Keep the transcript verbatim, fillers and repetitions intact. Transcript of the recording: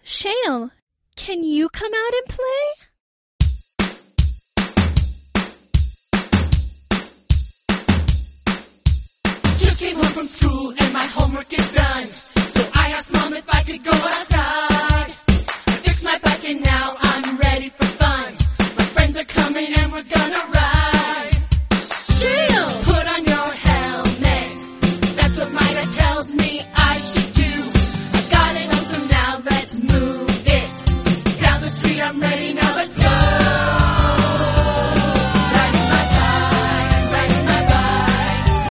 Shale, can you come out and play? Just came home from school and my homework is done. So I asked Mom if I could go outside. I fixed my bike and now I'm ready for fun. My friends are coming and we're gonna ride.